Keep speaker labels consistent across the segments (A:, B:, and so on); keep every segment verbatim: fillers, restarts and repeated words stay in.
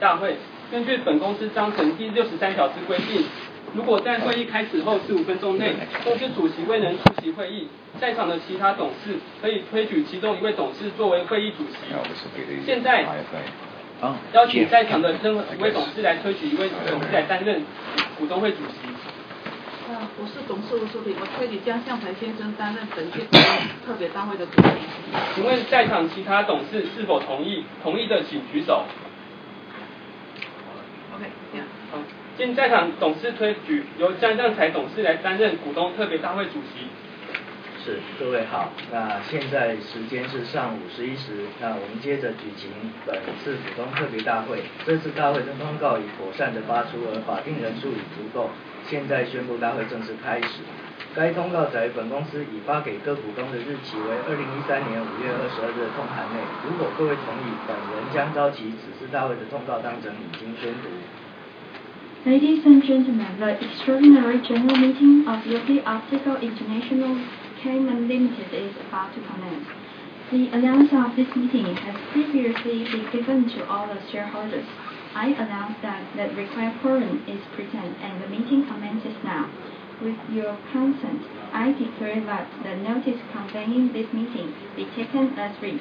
A: 大会，根据本公司章程第六十三条之规定，如果在会议开始后十五分钟内，公司主席未能出席会议，在场的其他董事可以推举其中一位董事作为会议主席。现在邀请在场的任何一位董事来推举一位董事来担任股东会主席。
B: 呃，我是董事吴淑萍，我推举江向才先生担任本届特别大会的主席。
A: 请问在场其他董事是否同意？同意的请举手。
B: OK， 这样。
A: 好，现在场董事推举由江向才董事来担任股东特别大会主席。
C: 是，各位好，那现在时间是上午十一时，那我们接着举行本次股东特别大会。这次大会的通告已妥善的发出，而法定人数已足够，现在宣布大会正式开始。该通告在本公司已发给各股东的日期为二零一三年五月二十二日的通函内。如果各位同意，本人将召集此次大会的通告当成已经宣读。
D: Ladies and gentlemen, the extraordinary general meeting of Yohe Optical International Cayman Limited is about to commence. The announcement of this meeting has previously been given to all the shareholders. I announce that the required quorum is present and the meeting commences now. With your consent, I declare that the notice convening this meeting be taken as read.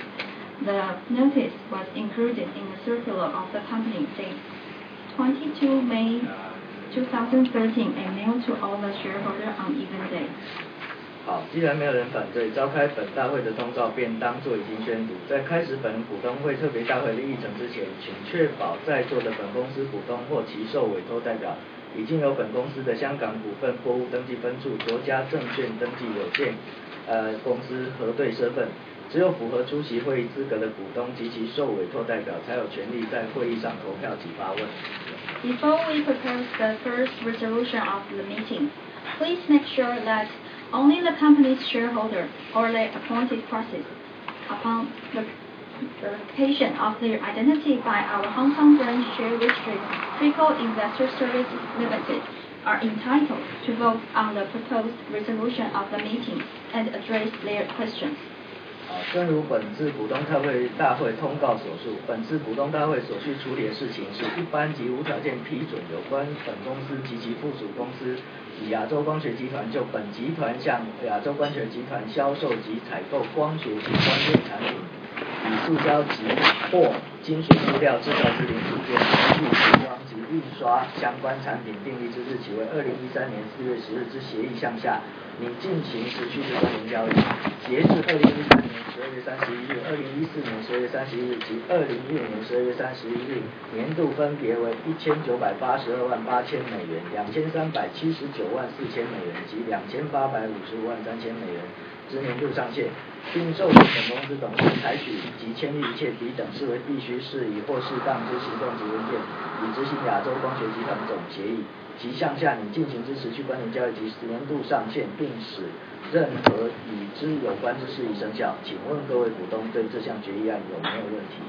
D: The notice was included in the circular of the company dated twenty-second of May twenty thirteen and mailed to all the shareholders on even day.
C: 好，既然没有人反对，召开本大会的通告便当作已经宣读。在开始本股东会特别大会的议程之前，请确保在座的本公司股东或其受委托代表已经由本公司的香港股份货物登记分处卓家证券登记有限呃公司核对身份。只有符合出席会议资格的股东及其受委托代表才有权利在会议上投票及发问。
D: Before we propose the first resolution of the meeting, please make sure that only the company's shareholder or their appointed proxies, upon the verification of their identity by our Hong Kong branch share registry, Trico Investor Services Limited, are entitled to vote on the proposed resolution of the meeting and address their questions.
C: 好，正如本次股东特别大会通告所述，本次股东大会所需处理的事情是一般及无条件批准有关本公司及其附属公司以亚洲光学集团就本集团向亚洲光学集团销售及采购光学及光电产品，以塑胶及或金属塑料制造之零组件、模具、涂装及印刷相关产品订立之日期为二零一三年四月十日之协议项下，拟进行时序之关联交易。截至二零一三年十二月三十一日、二零一四年十二月三十一日及二零一五年十二月三十一日，年度分别为一千九百八十二万八千美元、两千三百七十九万四千美元及两千八百五十五万三千美元之年度上限，并授予本公司董事采取及签立一切彼等视为必须适宜或适当之行动及文件，以执行亚洲光学集团总协议。其项下拟进行之时序关联交易及年度上限，并使任何与之有关之事宜生效。请问各位股东对这项决议案有没有问题？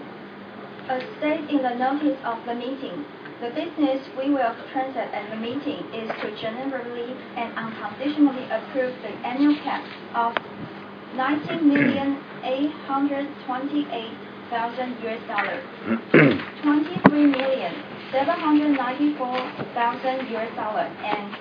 D: As stated in the notice of the meeting, the business we will transact at the meeting is to generally and unconditionally approve the annual cap of nineteen million eight hundred twenty-eight thousand U S dollars, twenty-three million seven hundred ninety-four thousand U S dollars, and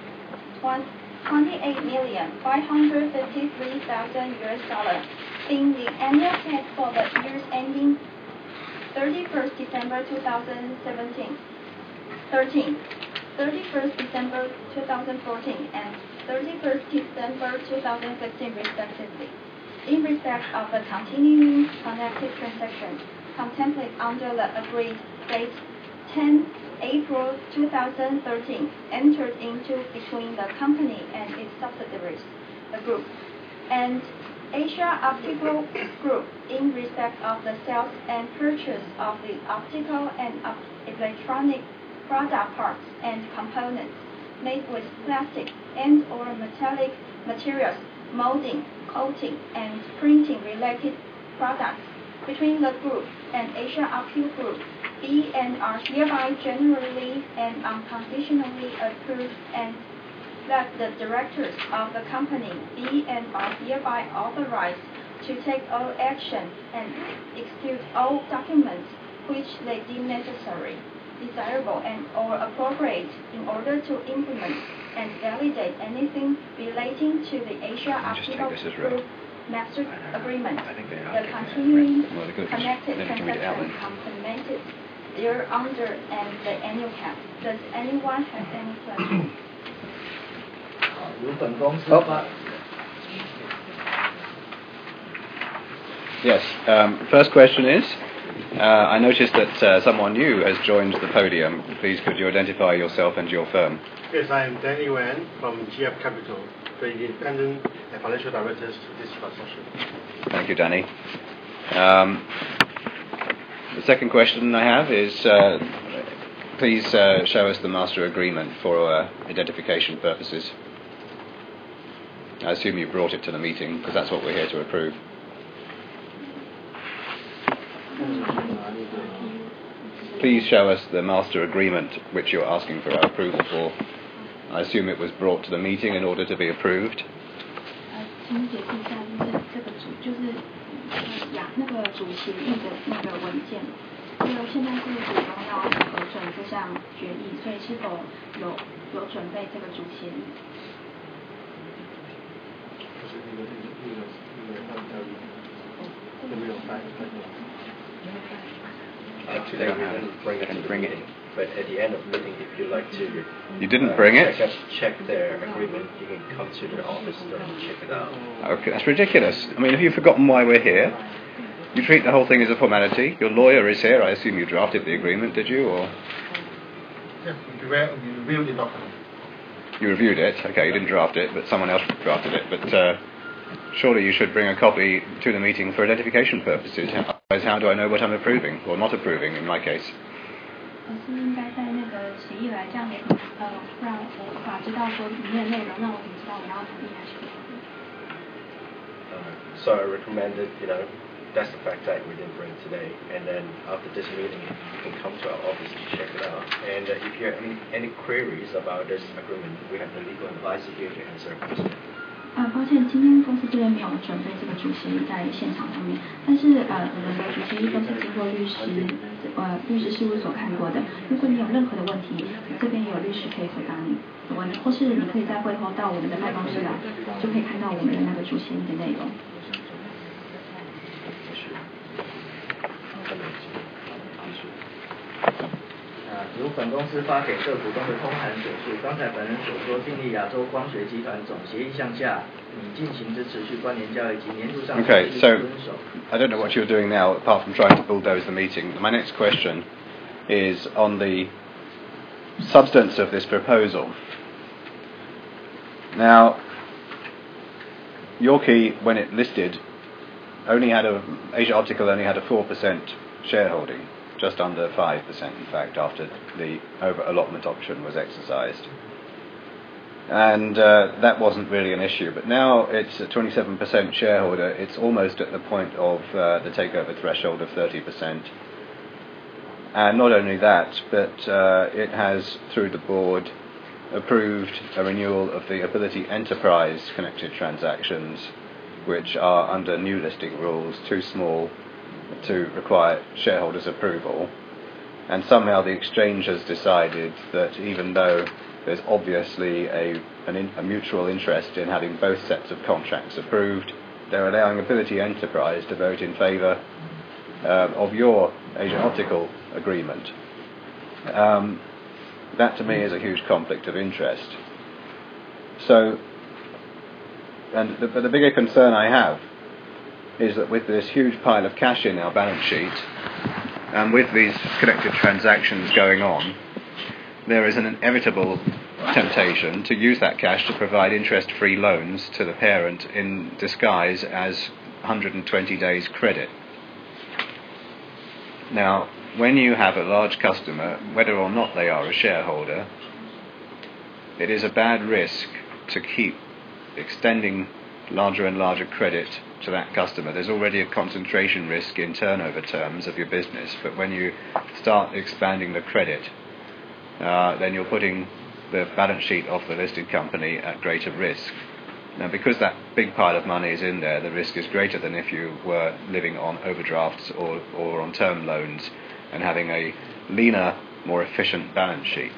D: twenty-eight million five hundred fifty-three thousand U S dollars being the annual cap for the years ending thirty-first December twenty seventeen, thirteen, thirty-first December twenty fourteen, and thirty-first December twenty fifteen respectively. In respect of the continuing connected transactions contemplated under the agreed date tenth April twenty thirteen entered into between the company and its subsidiaries, the group, and Asia Optical Group in respect of the sales and purchase of the optical and electronic product parts and components made with plastic and or metallic materials, molding, coating, and printing related products between the group and Asia Optical Group be and are hereby generally and unconditionally approved, and that the directors of the company be and are hereby authorized to take all action and execute all documents which they deem necessary desirable and or appropriate in order to implement and validate anything relating to the Asia Optical Group Master Agreement. The continuing connected transaction complemented thereunder and the annual cap. Does anyone have any questions?
C: 由本公司发。
E: Yes. Um, first question is, uh, I noticed that uh, someone new has joined the podium. Please, could you identify yourself and your firm?
F: Yes, I am Danny Wan from G F Capital, the independent and financial directors to this transaction.
E: Thank you, Danny. Um, the second question I have is, uh, please uh, show us the master agreement for uh, identification purposes. I assume you brought it to the meeting, because that's what we're here to approve. Please show us the master agreement which you're asking for our approval for. I assume it was brought to the meeting in order to be approved.
G: 呃，请你解释一下，就是这个主，就是呃呀那个主协议的那个文件，这个现在是股东要核准这项决议，所以是否有有准备这个主协议？
H: Actually, we didn't bring it to the
E: bring
H: meeting, but at the end of the meeting, if you'd like to...
E: You didn't bring it?
H: Check, check their agreement, you can come to the office and check it out.
E: Okay, that's ridiculous. I mean, have you forgotten why we're here? You treat the whole thing as a formality. Your lawyer is here. I assume you drafted the agreement, did you? Or
F: Yes, we reviewed the document.
E: you reviewed it? Okay, you didn't draft it, but someone else drafted it. But uh, surely you should bring a copy to the meeting for identification purposes. Otherwise, how do I know what I'm approving or not approving in my case?
G: 而是应该在那个协议来这样呃，不然我无法知道说里面的内容，那我怎么知道我要同意还是不同意？
H: Uh, so I recommended, you know, that's the fact that we didn't bring today. And then after this meeting, you can come to our office to check it out. And uh, if you have any, any queries about this agreement, we have the legal advisor here to answer questions.
G: 呃，抱歉，今天公司这边没有准备这个主协议在现场上面，但是呃，我们的主协议都是经过律师呃律师事务所看过的。如果你有任何的问题，这边有律师可以回答你的问题，或是你可以在会后到我们的办公室来，就可以看到我们的那个主协议的内容。
C: 由本公司发给各股东的通函所述，刚才本人所说，尽力亚洲光学集团总协议项下，拟进行之持续关联交易及年度上
E: Okay, so
C: 遵守。
E: I don't know what you're doing now, apart from trying to bulldoze the meeting. My next question is on the substance of this proposal. Now, Yorkie, when it listed, only had a Asia Optical only had a four percent shareholding. Just under five percent, in fact, after the over-allotment option was exercised. And uh, that wasn't really an issue. But now it's a twenty-seven percent shareholder. It's almost at the point of uh, the takeover threshold of thirty percent. And not only that, but uh, it has, through the board, approved a renewal of the Ability Enterprise connected transactions, which are under new listing rules, too small to require shareholders' approval, and somehow the exchange has decided that even though there's obviously a, an in, a mutual interest in having both sets of contracts approved, they're allowing Ability Enterprise to vote in favour uh, of your Asia Optical agreement. Um, that to me is a huge conflict of interest. So, and the, but the bigger concern I have is that with this huge pile of cash in our balance sheet, and with these connected transactions going on, there is an inevitable temptation to use that cash to provide interest-free loans to the parent in disguise as one hundred twenty days credit. Now, when you have a large customer, whether or not they are a shareholder, it is a bad risk to keep extending larger and larger credit to that customer. There's already a concentration risk in turnover terms of your business, but when you start expanding the credit, uh, then you're putting the balance sheet of the listed company at greater risk. Now, because that big pile of money is in there, the risk is greater than if you were living on overdrafts or, or on term loans and having a leaner more efficient balance sheet.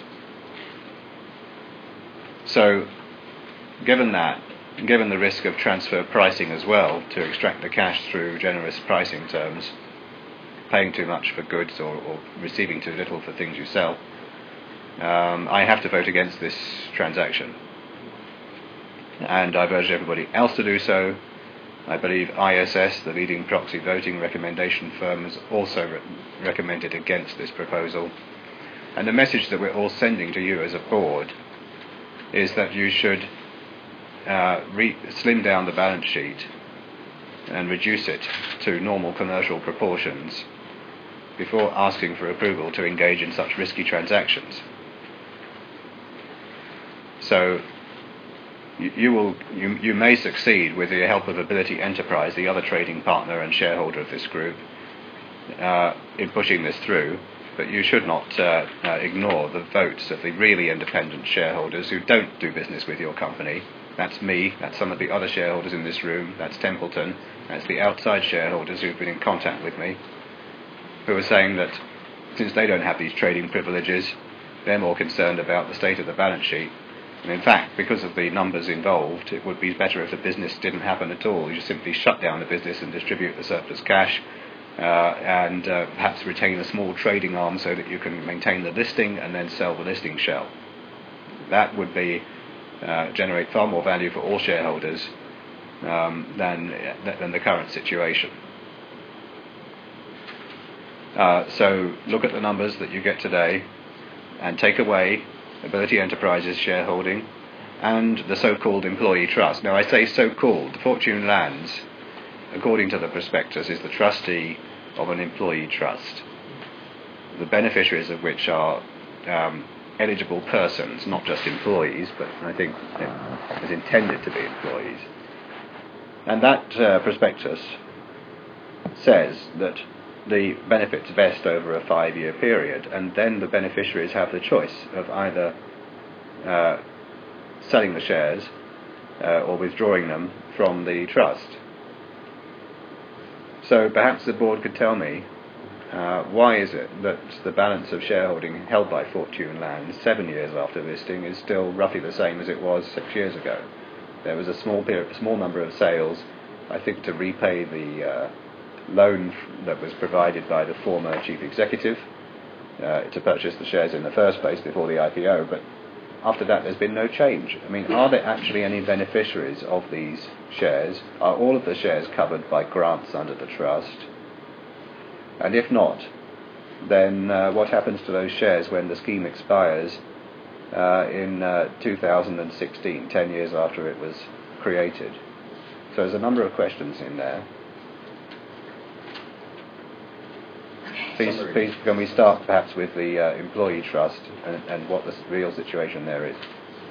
E: So, given that, given the risk of transfer pricing as well, to extract the cash through generous pricing terms, paying too much for goods or, or receiving too little for things you sell, um, I have to vote against this transaction. And I've urged everybody else to do so. I believe I S S, the leading proxy voting recommendation firm, has also re- recommended against this proposal. And the message that we're all sending to you as a board is that you should uh, re- slim down the balance sheet and reduce it to normal commercial proportions before asking for approval to engage in such risky transactions. So you, you will you, you may succeed with the help of Ability Enterprise, the other trading partner and shareholder of this group, uh, in pushing this through, but you should not uh, uh, ignore the votes of the really independent shareholders who don't do business with your company. That's me, that's some of the other shareholders in this room, that's Templeton, that's the outside shareholders who've been in contact with me, who are saying that since they don't have these trading privileges, they're more concerned about the state of the balance sheet. And in fact, because of the numbers involved, it would be better if the business didn't happen at all. You just simply shut down the business and distribute the surplus cash, uh, and uh, perhaps retain a small trading arm so that you can maintain the listing and then sell the listing shell. That would be uh, generate far more value for all shareholders um, than than the current situation. Uh, so look at the numbers that you get today and take away Ability Enterprises shareholding and the so-called employee trust. Now I say so-called. Fortune Lands, according to the prospectus, is the trustee of an employee trust, the beneficiaries of which are um, eligible persons, not just employees, but I think it is intended to be employees. And that uh, prospectus says that the benefits vest over a five-year period, and then the beneficiaries have the choice of either uh, selling the shares uh, or withdrawing them from the trust. So perhaps the board could tell me uh, why is it that the balance of shareholding held by Fortune Lands seven years after listing is still roughly the same as it was six years ago. There was a small period, a small number of sales, I think, to repay the uh, loan that was provided by the former chief executive uh, to purchase the shares in the first place before the I P O, but after that there's been no change. I mean, are there actually any beneficiaries of these shares? Are all of the shares covered by grants under the trust? And if not, then uh, what happens to those shares when the scheme expires uh, in uh, two thousand sixteen, ten years after it was created? So there's a number of questions in there. Please, please, can we start perhaps with the uh, employee trust and, and what the real situation there is?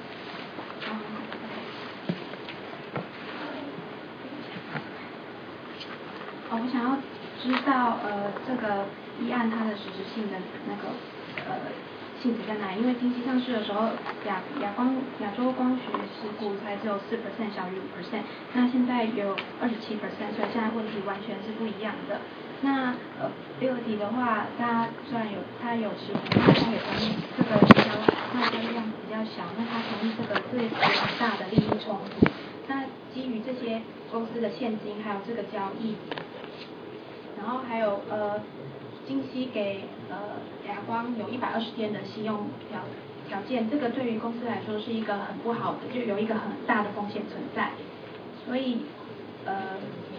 G: 哦，我想要知道呃这个议案它的实质性的那个呃性质在哪里？因为近期上市的时候，亚亚光亚洲光学持股才只有四 percent， 小于五 percent， 那现在有二十七 percent， 所以现在问题完全是不一样的。那呃 Ability 的话，它虽然有它有持股，那它也同意这个比较卖的量比较小，那它同意这个是很大的利益冲突。那基于这些公司的现金还有这个交易，然后还有呃金溪给呃亚光有一百二十天的信用条条件，这个对于公司来说是一个很不好的，就有一个很大的风险存在，所以呃。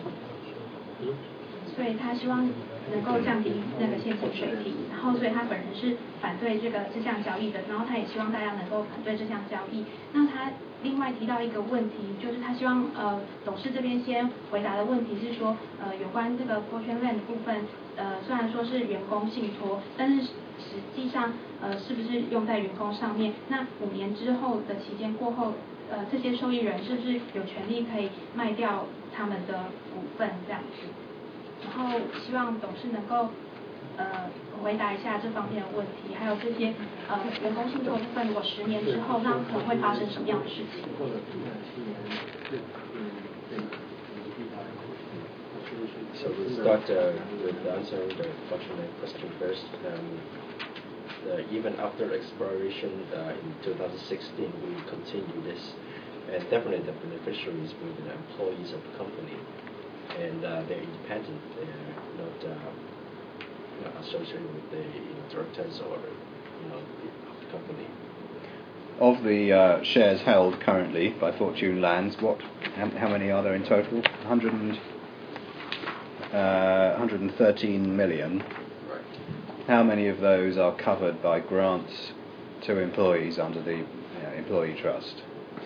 G: 所以他希望能够降低那个现金水平，然后所以他本人是反对这个这项交易的，然后他也希望大家能够反对这项交易。那他另外提到一个问题，就是他希望呃董事这边先回答的问题是说，呃有关这个 Fortune Land 的部分，呃虽然说是员工信托，但是实际上呃是不是用在员工上面？那五年之后的期间过后，呃这些受益人是不是有权利可以卖掉他们的股份这样子？然后希望董事能够呃回答一下这方面的问题，还有这些呃员工信托部分，如果十年之后，那可能会发生什么样的事情？
H: So we'll start uh, with answering the Fortune Land question first. Um, uh, even after expiration uh, in two thousand sixteen, we will continue this. And definitely the beneficiaries will be the employees of the company. And uh, they're independent. They're not uh, you know, associated with the you know, directors or you know, the, of the company.
E: Of the uh, shares held currently by Fortune Lands, what? How, how many are there in total? one hundred and, uh, one hundred thirteen million.
H: Right.
E: How many of those are covered by grants to employees under the uh, employee trust?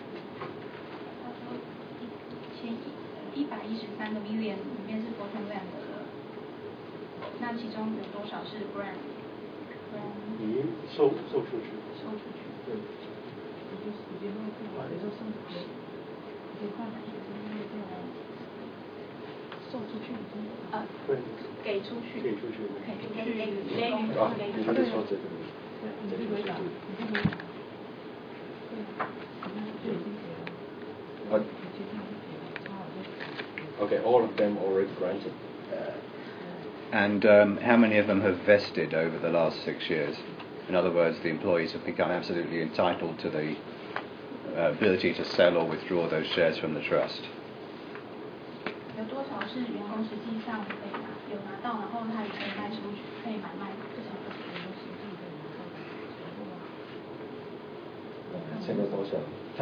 G: 一百一十三个 million 里面是 Fortune Land 的，那其中有多少是 grant？ grant
F: 已经售售出去。
G: 收出去。
F: 对。
B: 已经会付完，就送出去，已经快满学生会过来，送出去已经
G: 呃，
F: 对。
G: 给出去。
F: 给出去。
G: 给出去。给给给
H: 啊，
G: 给
H: 他就说这个。
B: 对，你这回答，你这回答，对，就已经给了。
H: But, okay, all of them already granted.
E: And um, how many of them have vested over the last six years? In other words, the employees have become absolutely entitled to the uh, ability to sell or withdraw those shares from the trust.
G: 有多少是员工实际上可以拿有拿到，然后他也可以卖出去，可以买卖这些东西。
H: 现在多少？他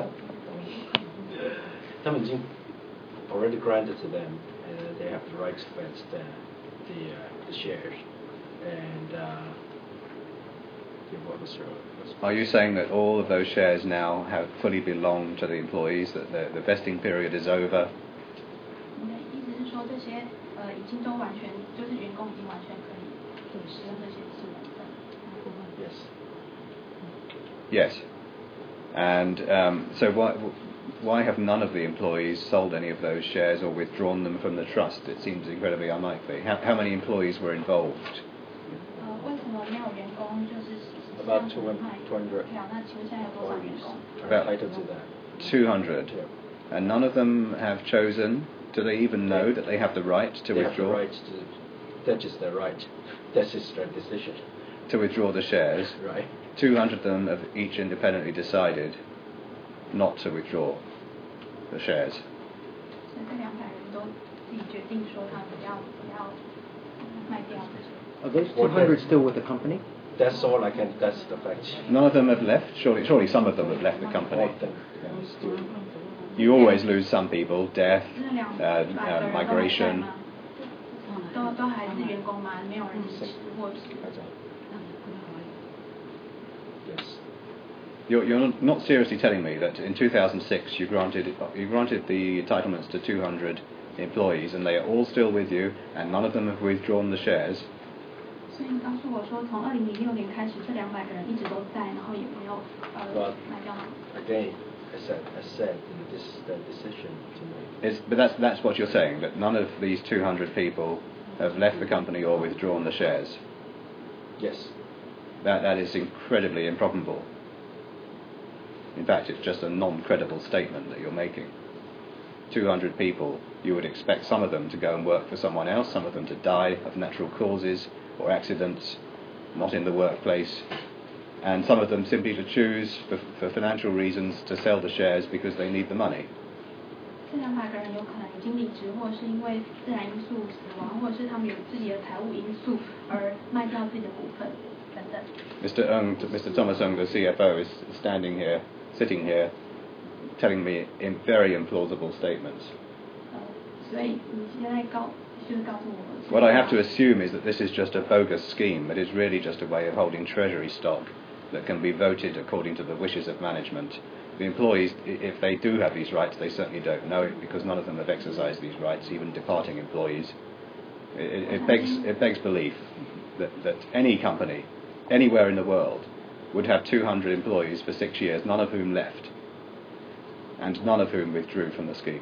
H: 他们已经 already granted to them, and they have the right to vest the the, uh, the shares, and uh, what was your,
E: Are you saying that all of those shares now have fully belonged to the employees, that the, the vesting period is over?
G: 你的意思是说这些呃已经都完全就是员工已经完全可以使用这些资源的？
H: Yes.
E: Yes. And um, so why why have none of the employees sold any of those shares or withdrawn them from the trust? It seems incredibly unlikely. How, how many employees were involved?
G: 呃，为什么没有员工就是实际
H: About
G: 上
H: two
G: 卖
H: hundred
G: 票？那请问现在有多少员工？
E: About
H: entitled to that.
E: two hundred.
H: Yeah.
E: And none of them have chosen, do they even know that they have the right to
H: They
E: withdraw?
H: have the right to, that is their right. That is their decision.
E: To withdraw the shares.
H: Right.
E: two hundred of them have each independently decided not to withdraw the shares.
G: 所以这两百人都自己决定说他们不要不要卖掉这些。
I: Are those two hundred still with the company?
H: That's all I can. That's the fact.
E: None of them have left. Surely, surely some of them have left the company.
H: All of them, yeah, still.
E: You always lose some people. Death,
G: 这两
E: uh,
G: 百
E: uh,
G: 个人都还在
E: migration.
G: 吗？都都还是员工吗？没有人离职或是？
H: Yes.
E: You're, you're not seriously telling me that in two thousand six you granted you granted the entitlements to two hundred employees and they are all still with you and none of them have withdrawn the shares.
G: 所以你告诉我说，从二零零六年开始，这两百个人一直都在，然后也没有呃卖掉吗？
H: Again, I said, I said, this is the decision to make.
E: It's, but that's that's what you're saying, that none of these two hundred people have left the company or withdrawn the shares.
H: Yes.
E: That that is incredibly improbable. In fact, it's just a non-credible statement that you're making. two hundred people, you would expect some of them to go and work for someone else, some of them to die of natural causes or accidents, not in the workplace, and some of them simply to choose for, for financial reasons to sell the shares because they need the money.
G: 这两百个人有可能已经离职，或是因为自然因素死亡，或者是他们有自己的财务因素而卖掉自己的股份等等。
E: Mister Ng, Mister Thomas Ng, the C F O, is standing here, sitting here, telling me in very implausible statements.
G: 呃，所以你现在告就是告诉我。
E: What I have to assume is that this is just a bogus scheme. It is really just a way of holding treasury stock that can be voted according to the wishes of management. The employees, if they do have these rights, they certainly don't know it because none of them have exercised these rights, even departing employees. It, it, begs, it begs belief that, that any company, anywhere in the world, would have two hundred employees for six years, none of whom left, and none of whom withdrew from the scheme.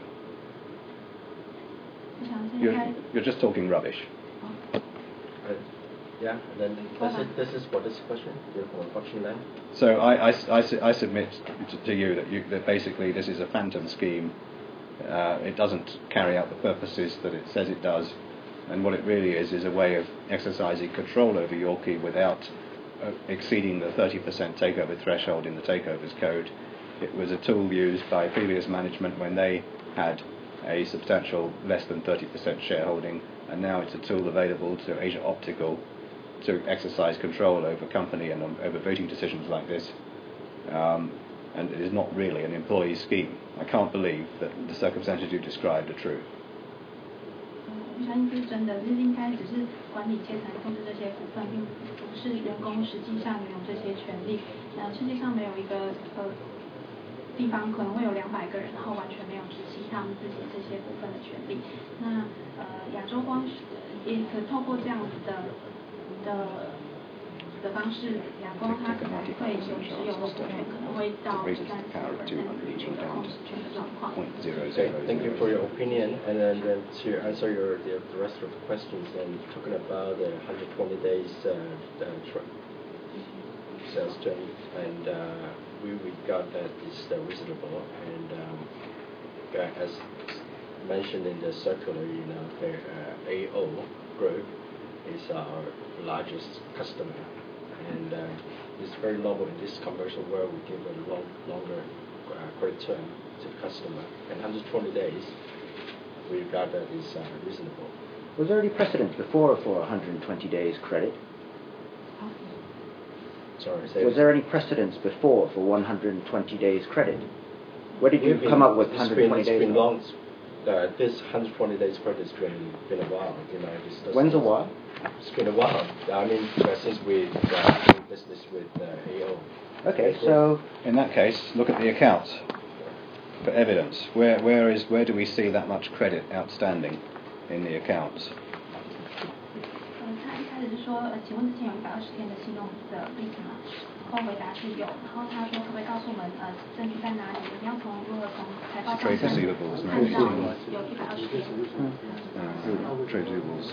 E: You're, you're just talking rubbish.
H: Uh, yeah, then this is, this is what is the question? You're from Fortune Land?
E: So I, I, I, I submit to, to you that, you that basically this is a phantom scheme. Uh, it doesn't carry out the purposes that it says it does, and what it really is is a way of exercising control over Yorkie without uh, exceeding the thirty percent takeover threshold in the Takeovers Code. It was a tool used by previous management when they had a substantial less than thirty percent shareholding, and now it's a tool available to Asia Optical to exercise control over company and um, over voting decisions like this. Um, and it is not really an employee scheme. I can't believe that the circumstances you described are true.
G: 我相信这是真的，就是应该只是管理阶层控制这些股份，并不是员工实际上拥有这些权利。呃，世界上没有一个呃地方可能会有两百个人，然后完全没有执行他们自己这些股份的权利。那呃，亚洲光也可透过这样子的的的方式，亚光它可能会有持有的股权可能会到三十 percent 的控制权的状况。
H: Okay, thank you for your opinion, and then, then to answer your the, the rest of the questions, and talking about the one hundred twenty days uh, the tra- sales term, and uh, we regard that is uh, reasonable, and um, uh, as mentioned in the circular, you know, the uh, A O Group is our largest customer, and uh, it's very normal in this commercial world we give a long, longer uh, credit term to the customer, and one hundred twenty days we regard that is uh, reasonable.
I: Was there any precedent before for one hundred twenty days credit?
H: Sorry, say
I: Was there any precedence before for one hundred twenty days credit? Where did you
H: We've
I: come
H: been-
I: up with
H: it's
I: one hundred
H: been-
I: twenty
H: it's
I: days?
H: been long. Uh, this one hundred twenty days credit has been, been a while. You know, this doesn't-
I: When's a while?
H: It's been a while. I mean, uh, since we uh, doing business with uh, A O.
I: Okay, so
E: In that case, look at the accounts for evidence. Where, where is, where do we see that much credit outstanding in the accounts?
G: 呃，他一开始是说，呃，请问之前有一百二十天的信用的例子吗？然后回答是有，然后他说可不可以告诉我们，呃，证据在哪里？你要从如何从财报上
E: Trade
G: 看
E: receivables,
G: 到
E: no?
G: 有一百二十天。
E: Uh, trade receivables.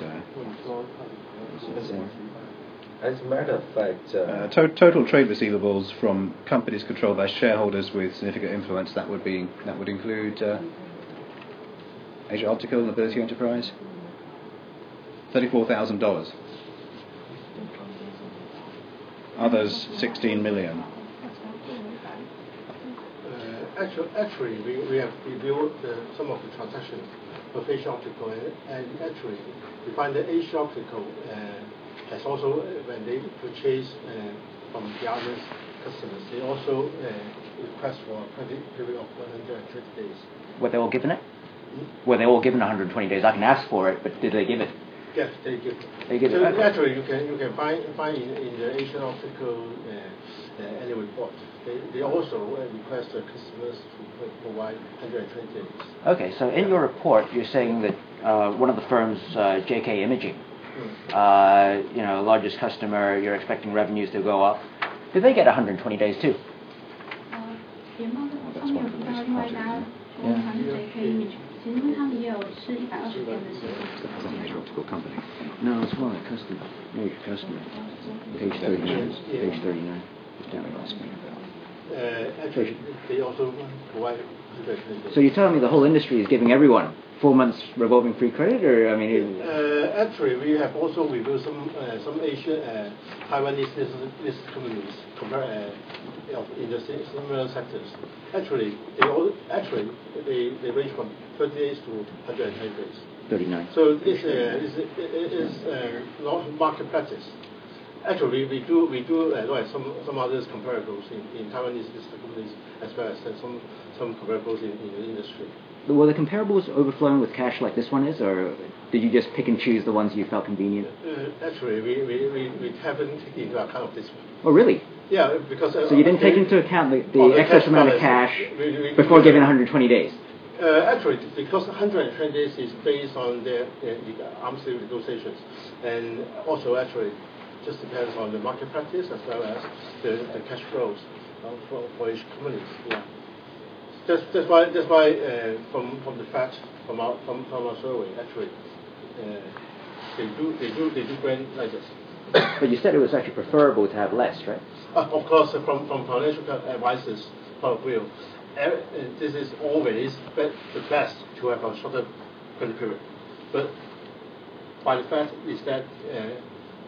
E: Uh,
H: As a matter of fact, uh,
E: uh, to- total trade receivables from companies controlled by shareholders with significant influence. That would be that would include uh, Asia Optical and Ability Enterprise. Thirty-four thousand dollars. Others, sixteen million.
F: Uh, actually, actually, we, we have reviewed uh, some of the transactions of Asia Optical, and, and actually, we find that Asia Optical uh, has also, uh, when they purchase uh, from the other customers, they also uh, request for a credit period of one hundred twenty days.
I: were they all given it? Were they all given one hundred twenty days? I can ask for it, but did they give it?
F: Yes, they give.
I: They give
F: so
I: it, okay.
F: actually, you can you can find find in, in the Asian Optical uh, uh, annual report. They, they also uh, request the customers to pro- provide one hundred twenty days.
I: Okay, so in your report, you're saying that uh, one of the firms, uh, J K Imaging, uh, you know, largest customer, you're expecting revenues to go up. Did they get one hundred twenty days too?
G: 呃，联邦上面有提到另外一家中国团是 J K Image， 其实因为他们也有是一百二十天的信用。
E: That's an Asia Optical company.
I: No, it's one customer, major customer. Page thirty-nine. Page thirty-nine. Just down the last one.
F: Uh, actually, they also provide one hundred twenty days.
I: So you're telling me the whole industry is giving everyone four months revolving free credit, or I mean? It,
F: Uh, actually, we have also reviewed some uh, some Asian uh, Taiwanese listed listed companies compare uh, of in the si- similar sectors. Actually, they all actually they, they range from thirty days to one hundred twenty days.
I: thirty-nine.
F: So this uh, is is uh, not market practice. Actually, we do we do uh, like some some others comparables in, in Taiwanese listed companies as well as uh, some some comparables in, in the industry.
I: Were the comparables overflowing with cash like this one is, or did you just pick and choose the ones you felt convenient?
F: Uh, actually, we, we, we, we haven't taken into account of this.
I: Oh, really?
F: Yeah, because uh,
I: So you didn't
F: okay,
I: take into account the, the
F: oh, the
I: excess
F: cash
I: amount of
F: balance.
I: cash
F: We- we-
I: before
F: we-
I: giving one hundred twenty days?
F: Uh, actually, because one hundred twenty days is based on the, the, the arm's length negotiations, and also actually just depends on the market practice as well as the, the cash flows uh, for, for each company. Yeah. That's, that's why that's why uh, from from the fact from our from, from our survey actually uh, they do they do they do grant like this.
I: But you said it was actually preferable to have less, right?
F: Uh, of course, uh, from from financial advisors' point of view, uh, this is always be- the best to have a shorter credit period. But by the fact is that uh,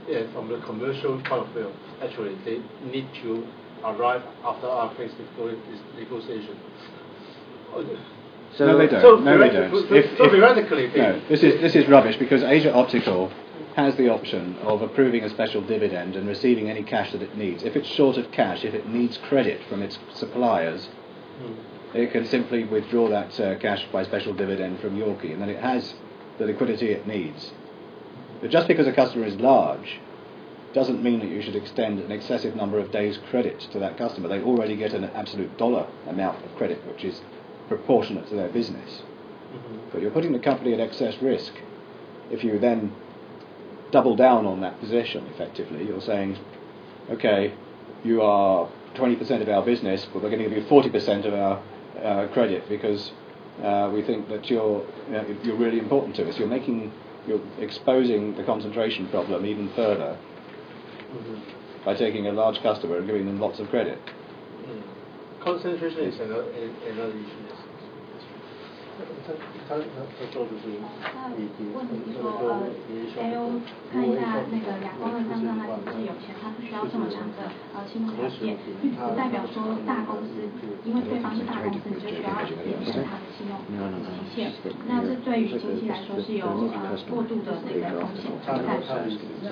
F: uh, from the commercial point of view, actually they need to arrive after our case negotiation.
E: So, no, they don't.
F: So
E: no, they don't.
F: So,
E: if,
F: so
E: if,
F: theoretically,
E: no, this is this is rubbish because Asia Optical has the option of approving a special dividend and receiving any cash that it needs. If it's short of cash, if it needs credit from its suppliers, mm. it can simply withdraw that uh, cash by special dividend from Yorkie, and then it has the liquidity it needs. But just because a customer is large doesn't mean that you should extend an excessive number of days' credit to that customer. They already get an absolute dollar amount of credit, which is proportionate to their business. Mm-hmm. But you're putting the company at excess risk. If you then double down on that position, effectively, you're saying, okay, you are twenty percent of our business, but we're going to give you forty percent of our uh, credit because uh, we think that you're you know, you're really important to us. You're making, you're exposing the concentration problem even further mm-hmm. by taking a large customer and giving them lots of credit.
F: Mm. Concentration is another, another issue.
B: 他他他他做的是，那问题是说，呃 ，A O 看一下那个亚光的账上，他其实是有钱，他不需要这么长的呃信用条件，并不代表说大公司，因为对方是大公司，你就需要延伸他的信用期限。那这对于经济来说是有呃过度的那个风险存在的。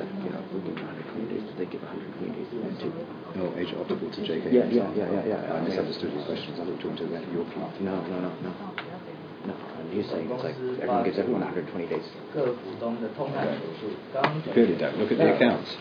E: Oh, Asia Optical to J K.
I: Yeah, yeah, yeah, yeah, yeah.
E: I misunderstood your questions. I thought you were talking about your view.
I: No, no, no, no. No, and he's saying it's like everyone gives everyone one hundred twenty days.
E: Clearly don't. Look at the accounts.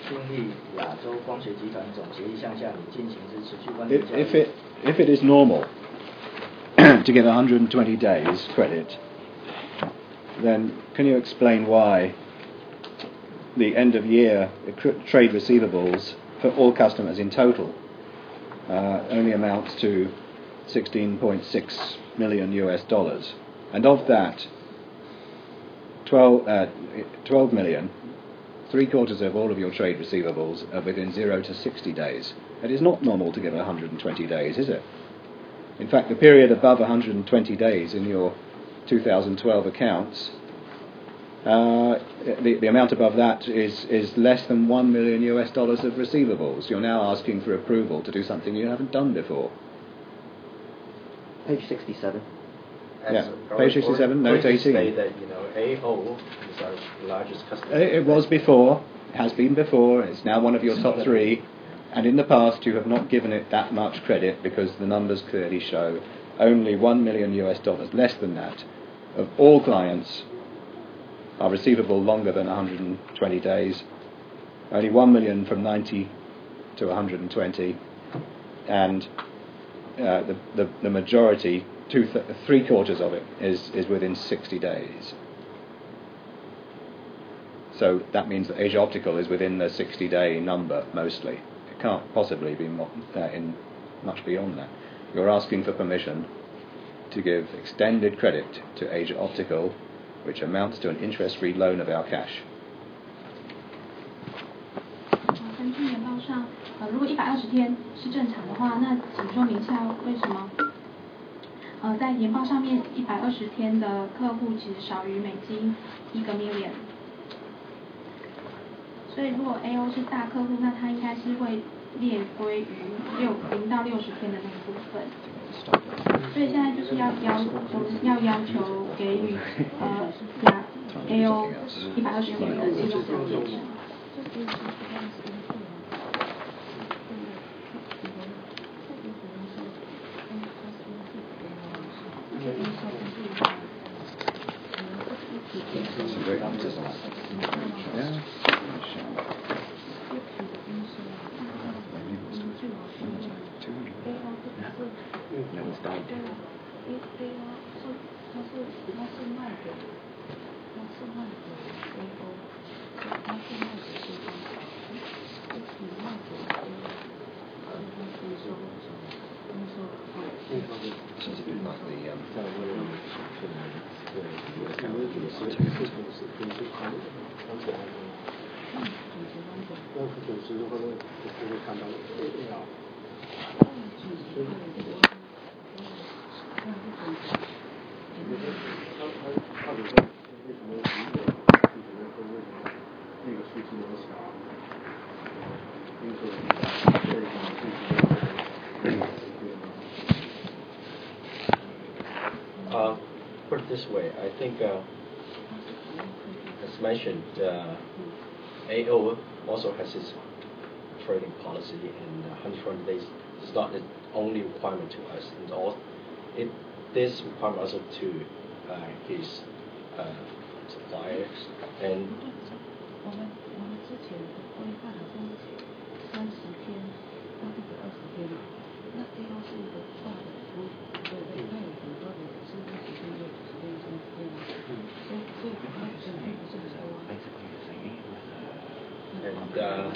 E: If, if it if it is normal to give one hundred twenty days credit, then can you explain why the end of year trade receivables for all customers in total uh, only amounts to sixteen point six million U S dollars, and of that, twelve, uh, twelve million, three quarters of all of your trade receivables are within zero to sixty days. It is not normal to give one hundred twenty days, is it? In fact, the period above one hundred twenty days in your two thousand twelve accounts, uh, the, the amount above that is, is less than one million U S dollars of receivables. You're now asking for approval to do something you haven't done before.
I: Page sixty-seven.
E: Yeah, page sixty-seven, note eighteen.
H: Say that, you know, A O is our largest customer.
E: It, it was before, has been before, it's now one of your top three, and in the past you have not given it that much credit because the numbers clearly show only one million U S dollars, less than that, of all clients are receivable longer than one hundred twenty days. Only one million from ninety to one hundred twenty, and uh, the, the the majority, two th- three quarters of it, is is within sixty days. So that means that Asia Optical is within the sixty-day number mostly. It can't possibly be mo- uh, in much beyond that. You're asking for permission to give extended credit to Asia Optical, which amounts to an interest-free loan of our cash.
G: 根据年报上，呃，如果一百二十天是正常的话，那请说明一下为什么？呃，在年报上面，一百二十天的客户其实少于美金一个 million。所以如果 A O 是大客户，那它应该是会列归于六零到六十天的那个部分。所以现在就是要要要要求给予呃亚 A O 一百二十天的信用条件。
E: Sounds a bit like the um,
H: Uh, put it this way, I think, uh, as mentioned, uh, A O also has its trading policy, and uh, one hundred twenty days is not the only requirement to us. And all, it this requirement also to uh, his uh, suppliers. And and uh,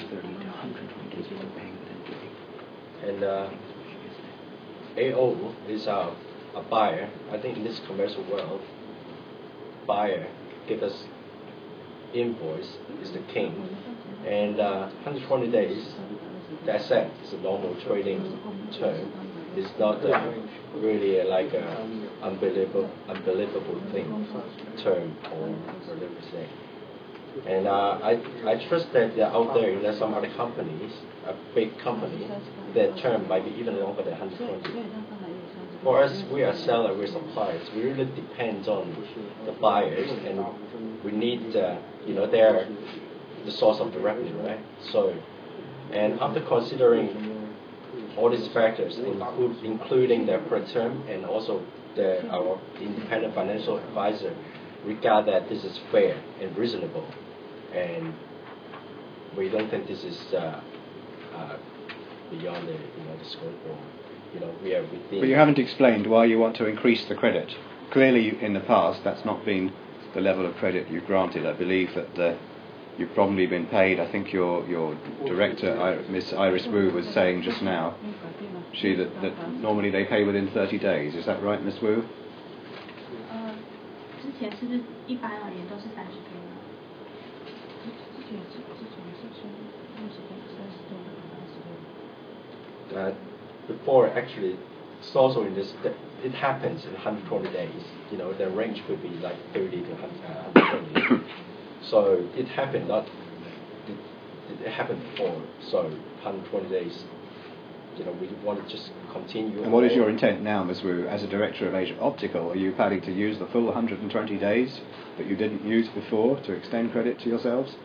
H: and uh, A O is a, a buyer. I think in this commercial world, buyer give us invoice is the king, and uh, one hundred twenty days. That said, it's a normal trading term. It's not uh, really uh, like a unbelievable, unbelievable thing term or whatever you say. And uh, I, I trust that out there there's some other companies, a big company, their term might be even longer than one hundred twenty. For us, we are seller, we're suppliers. We really depend on the buyers, and we need, uh, you know, they're the source of the revenue, right? So, and after considering all these factors, include, including the per term and also the, our independent financial advisor, regard that this is fair and reasonable, and we don't think this is uh, uh, beyond the, you know, the scope, or you know, we are within.
E: But you haven't explained why you want to increase the credit. Clearly, in the past, that's not been the level of credit you've granted. I believe that the, you've probably been paid. I think your your director, I, Miss Iris Wu, was saying just now, she that, that normally they pay within thirty days. Is that right, Miss Wu?
G: 之前是不是一般而言都是三十天呢？之前是之前是说六十天、三十天、三十天。
H: Uh, before actually, it's also in this. It happens in one hundred twenty days. You know, the range could be like thirty to one hundred twenty. So it happened not. It, it happened before. So one hundred twenty days. You know, we want to just continue.
E: And what is your intent now, Miz Wu, as a director of Asia Optical? Are you planning to use the full one hundred twenty days that you didn't use before to extend credit to yourselves?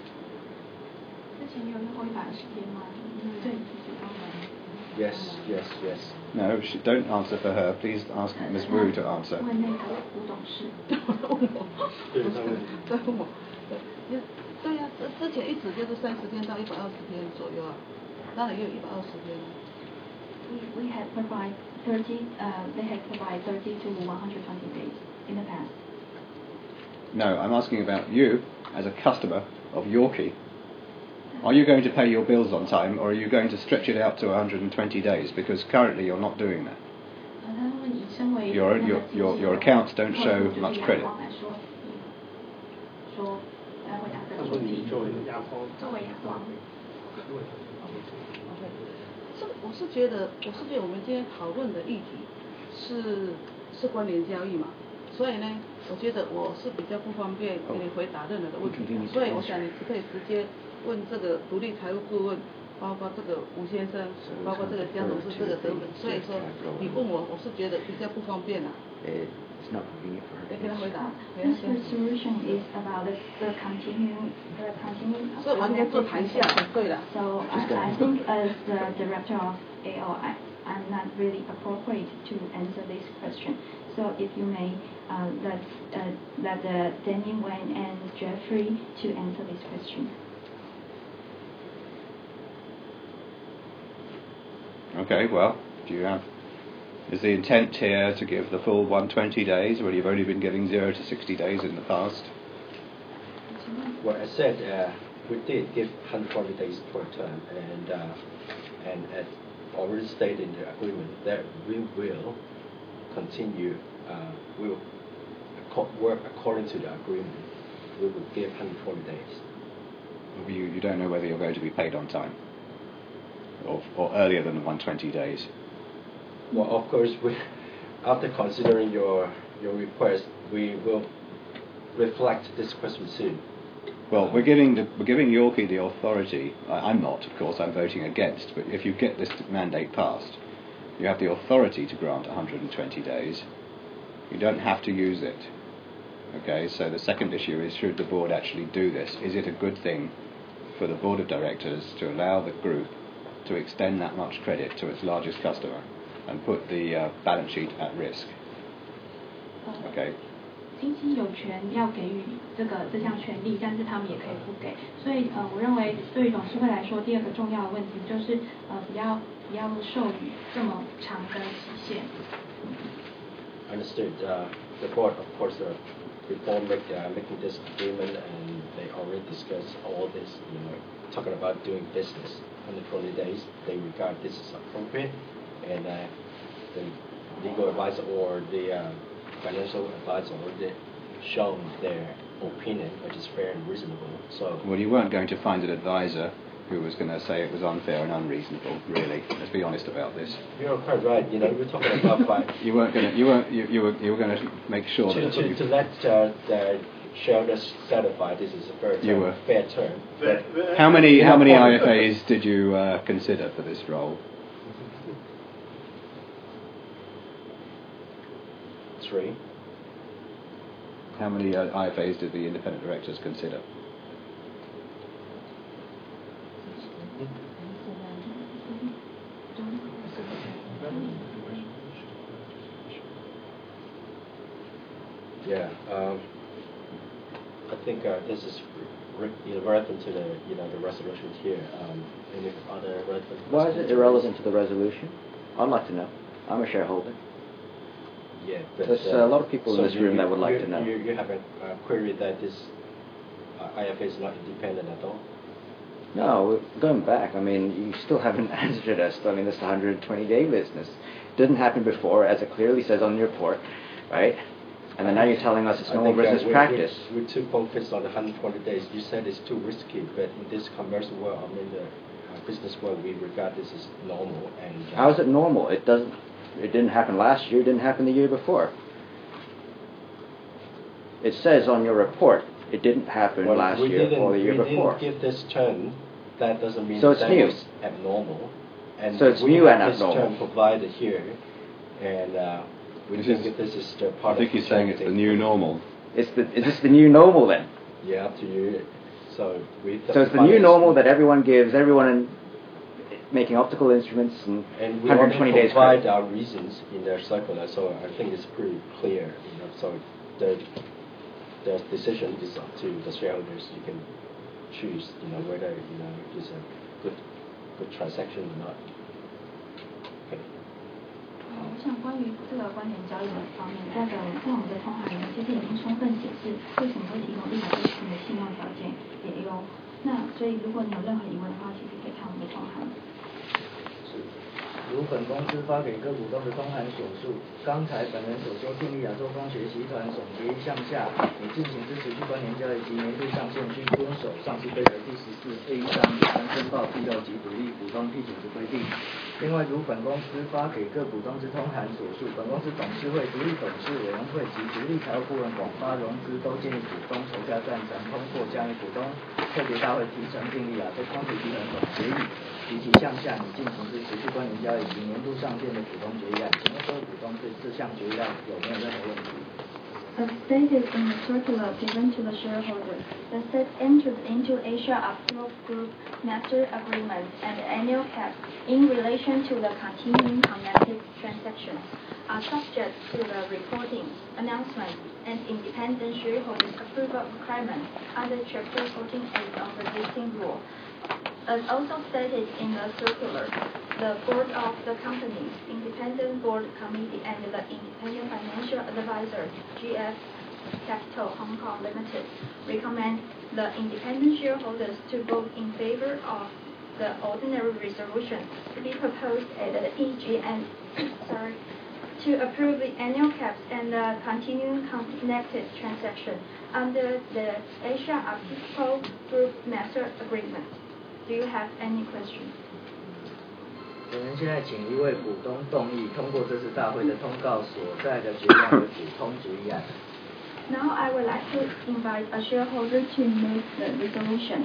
H: Yes, yes, yes.
E: No, sh- don't answer for her. Please ask Miz Wu to answer.
G: 问那个吴董事。
F: 对，他问。
J: 在问我，对，对呀，之之前一直就是三十天到一百二十天左右啊，当然也有一百二十天。
G: We we had provide thirty. Uh, they had provide thirty to one hundred twenty days in the past.
E: No, I'm asking about you as a customer of Yorkie. Are you going to pay your bills on time, or are you going to stretch it out to one hundred twenty days? Because currently you're not doing that. Your your your, your accounts don't show much credit.
F: 他说你作为亚方，
G: 作为亚方。
J: 这我是觉得，我是觉得我们今天讨论的议题是是关联交易嘛，所以呢，我觉得我是比较不方便给你回答任何的问题，所以我想你可以直接问这个独立财务顾问，包括这个吴先生，包括这个江董事这个等等，所以说你问我，我是觉得比较不方便啊。
I: It's not convenient for her.
J: 给他回答。
G: This resolution is about the the continuing the continuing.
J: 所以我应该做谈下，对了。
G: So I I think as the director of A O, I I'm not really appropriate to answer this question. So if you may, uh, let uh, let uh, Danny Wen and Jeffrey to answer this question.
E: Okay, well, do you have... Is the intent here to give the full one hundred twenty days, or you've only been giving zero to sixty days in the past?
H: Well, I said uh, we did give one hundred twenty days per term, and uh, and as already stated in the agreement that we will continue, uh, we will co- work according to the agreement. We will give one hundred twenty days.
E: You, you don't know whether you're going to be paid on time, or, or earlier than one hundred twenty days.
H: Well, of course, we, after considering your your request, we will reflect this question soon.
E: Well, we're giving the, we're giving Yorkie the authority. I, I'm not, of course. I'm voting against. But if you get this mandate passed, you have the authority to grant one hundred twenty days. You don't have to use it. Okay, so the second issue is, should the board actually do this? Is it a good thing for the board of directors to allow the group to extend that much credit to its largest customer and put the uh, balance sheet at risk? Okay.
G: 基金有权要给予这个这项权利，但是他们也可以不给。所以呃，我认为对于董事会来说，第二个重要的问题就是呃，不要不要授予这么长的期限。
H: Understood. Uh, the board, of course, uh, before make, uh, making this agreement, and they already discussed all this, you know, talking about doing business one hundred twenty days. They regard this as appropriate, and uh, the legal advisor or the uh, financial advisor already shown their opinion, which is fair and reasonable. So,
E: well, you weren't going to find an advisor who was going to say it was unfair and unreasonable. Really, let's be honest about this.
H: You're quite right. You know, we're talking about by
E: you weren't going to. You weren't. You, you were. You were going to make sure
H: to,
E: that
H: to, to let uh, the shareholders satisfy this is a fair term.
E: You were.
H: Fair term.
F: But
E: how many how many I F As did you uh, consider for this role?
H: Three.
E: How many uh, I F As did the independent directors consider?
H: Yeah, um, I think uh, this is re- irrelevant to the you know the resolution here. Um, any other relevant?
I: Why is it irrelevant to the resolution? I'd like to know. I'm a shareholder.
H: Yeah, but
I: there's
H: uh,
I: a lot of people
H: so
I: in this room
H: you,
I: that would like
H: you,
I: to know.
H: You, you have a uh, query that this uh, I F A is not independent at all.
I: No, going back, I mean, you still haven't answered us. I mean, this is a one hundred twenty day business. Didn't happen before, as it clearly says on the report, right? And then now you're telling us it's normal business
H: we're,
I: practice.
H: We're, we're too focused on the one hundred twenty days. You said it's too risky, but in this commercial world, I mean, the uh, business world, we regard this as normal. And uh,
I: how is it normal? It doesn't. It didn't happen last year. It didn't happen the year before. It says on your report it didn't happen
H: well,
I: last year or the year
H: we
I: before.
H: We didn't give this term. That doesn't mean
I: so it's
H: that
I: new.
H: was abnormal. And
I: so it's
H: we
I: new
H: have
I: and
H: this
I: abnormal.
H: term provided here, and uh, we
E: this
H: think
E: is,
H: that this is the part
E: I think
H: of
E: he's saying it's the new normal.
I: It's the, is this the new normal then?
H: Yeah, up to you. So we.
I: So it's the new normal that everyone gives everyone in making optical instruments and,
H: and we
I: one hundred twenty days
H: provide
I: credit.
H: our reasons in their circular. So I think it's pretty clear. You know, so the the decision is up to the shareholders. You can choose. You know whether you know it's a good good transaction or not. Okay.
G: 我想关于这个关联交易的方面，在的在我们的通函里面，其实已经充分解释为什么会提供一百一十的信用条件给 A O。那所以如果你有任何疑问的话，其实可以看我们的通函。
C: 如本公司发给各股东的通函所述，刚才本人所说订立亚洲光学集团总结一项下，拟进行之持续关联交易及年度上限需遵守上市规则第十四第一章有关申报披露及独立股东批准之规定。另外，如本公司发给各股东之通函所述，本公司董事会、独立董事委员会及独立财务顾问广发融资都建议股东投下赞成，通过将于股东特别大会提成订立亚洲光学集团总协议及其项下拟进行之持续关联交易及年度上限的股东决议案，请问各位股东对这项决议案有没有任何问题？
D: As stated in the circular given to the shareholders, the S E T entered into Asia Optical Group Master Agreement and annual cap in relation to the continuing connected transactions are subject to the reporting, announcement, and independent shareholders approval requirements under Chapter fourteen-eight of the listing rule. As also stated in the circular, the board of the company's independent board committee and the independent financial advisor, G F Capital Hong Kong Limited, recommend the independent shareholders to vote in favor of the ordinary resolution to be proposed at the E G M, sorry, to approve the annual caps and the continuing connected transaction under the Asia Optical Group Master Agreement. Do you have any questions?
C: 本人现在请一位股东动议通过这次大会的通告所在的决议案为股东决议案。
D: Now I would like to invite a shareholder to make the resolution.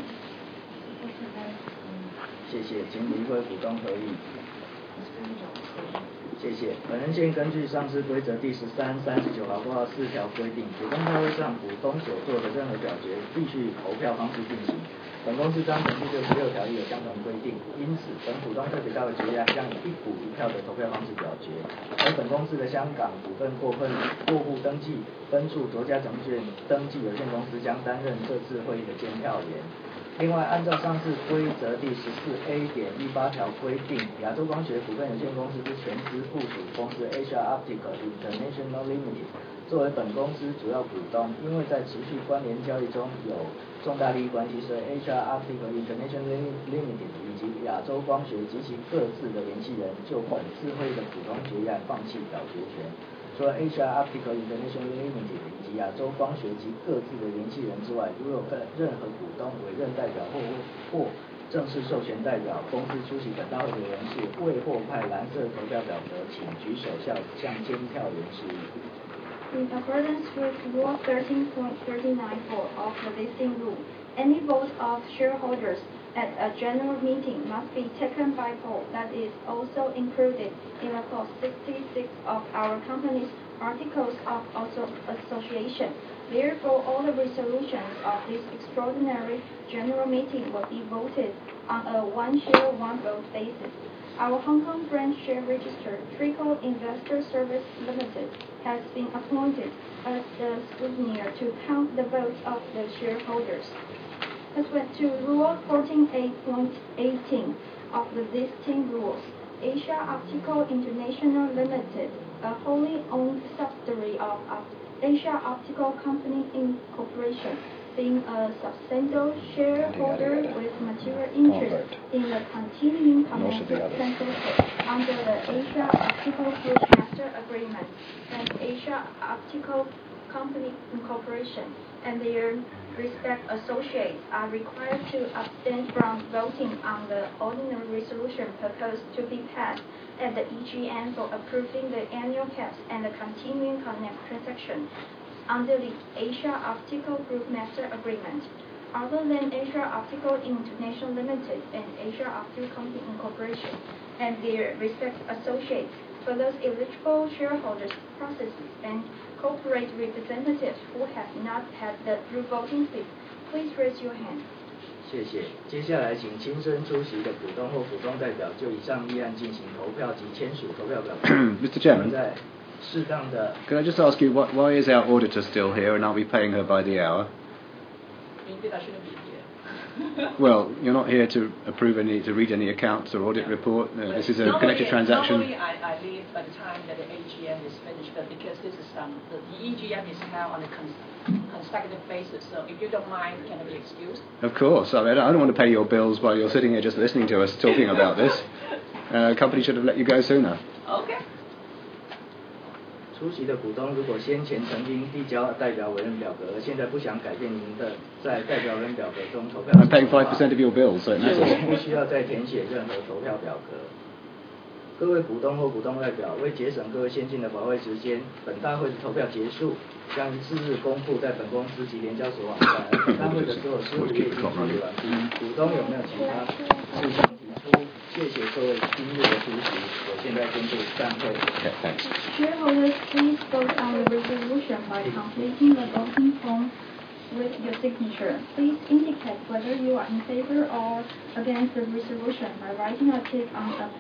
C: 谢谢，请一位股东合议。谢谢谢。本人现根据上市规则第十三、三十九号括号四条规定，股东大会上股东所做的任何表决必须以投票方式进行。本公司章程第六十六条也有相同规定，因此本股东特别大会决议案将以一股一票的投票方式表决。而本公司的香港股份过分过户登记分处卓家证券登记有限公司将担任这次会议的监票员。另外，按照上市规则第十四 A 点一八条规定，亚洲光学股份有限公司之前支附属公司 Asia Optical International Limited 作为本公司主要股东，因为在持续关联交易中有重大利益关系，所以 Asia Optical International Limited 以及亚洲光学及其各自的联系人就本次会议的股东决议案放弃表决权。除了 Asia Optical International Limited 以及亚洲光学及各自的联系人之外，如有任何股东委任代表或或正式授权代表公司出席本大会的人士，未获派蓝色投票表格，请举手向向监票员示意。
D: In accordance with Rule thirteen point three nine four of the listing rule, any vote of shareholders at a general meeting must be taken by poll. That is also included in the clause sixty-six of our company's articles of association. Therefore, all the resolutions of this extraordinary general meeting will be voted on a one share, one vote basis. Our Hong Kong branch share register, Trico Investor Service Limited, has been appointed as the scrutineer to count the votes of the shareholders. Pursuant to Rule fourteen A point eighteen of the listing rules, Asia Optical International Limited, a wholly owned subsidiary of Asia Optical Company Incorporation, being a substantial shareholder with material interest in the continuing connected censorship under the Asia Optical Group Master Agreement and Asia Optical Company Incorporation, and their respective associates are required to abstain from voting on the ordinary resolution proposed to be passed at the E G M for approving the annual caps and the continuing connect transaction under the Asia Optical Group Master Agreement. Other than Asia Optical International Limited and Asia Optical Company Incorporation and their respective associates, for those eligible shareholders, processes, and corporate representatives who have not had the through voting slip, please raise your hand.
C: 谢谢。接下来，请亲身出席的股东或股东代表就以上议案进行投票及签署投票表格。
E: Mister Chairman,
C: 在适当的。
E: Can I just ask you why, why is our auditor still here and aren't we paying her by the hour?
J: Maybe I shouldn't be here.
E: Well, you're not here to approve any, to read any accounts or audit report. Uh, this is a
J: normally,
E: connected transaction.
J: Normally, I, I leave by the time that the A G M is finished, but because this is um, the, the E G M is held on a cons- consecutive basis, so if you don't mind, can I be excused?
E: Of course. I mean, I don't want to pay your bills while you're sitting here just listening to us talking about this. Uh, company should have let you go sooner.
J: Okay.
C: 出席的股东如果先前曾经递交代表委任表格，而现在不想改变您的在代表委任表格中投票，
E: I'm paying five percent of your bills, so it
C: 就
E: matters.
C: 不需要再填写任何投票表格。各位股东或股东代表，为节省各位先进的宝贵时间，本大会的投票结束，将于次日公布在本公司及联交所网站。而本大会的所有事务也已经处理完毕。股东有没有其他事项提出？谢谢各位今日的出席，我现在宣布散会。
E: Okay, thanks.
D: Shareholders, please vote on the resolution by completing the voting form with your signature. Please indicate whether you are in favor or against the resolution by writing a tick on the